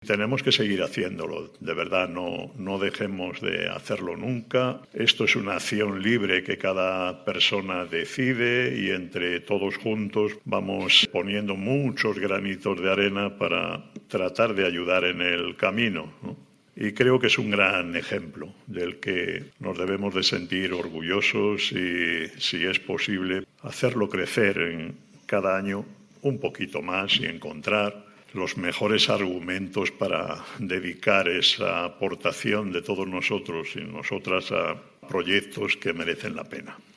Tenemos que seguir haciéndolo, de verdad, no dejemos de hacerlo nunca. Esto es una acción libre que cada persona decide y entre todos juntos vamos poniendo muchos granitos de arena para tratar de ayudar en el camino, ¿no? Y creo que es un gran ejemplo del que nos debemos de sentir orgullosos y, si es posible, hacerlo crecer en cada año un poquito más y encontrar los mejores argumentos para dedicar esa aportación de todos nosotros y nosotras a proyectos que merecen la pena.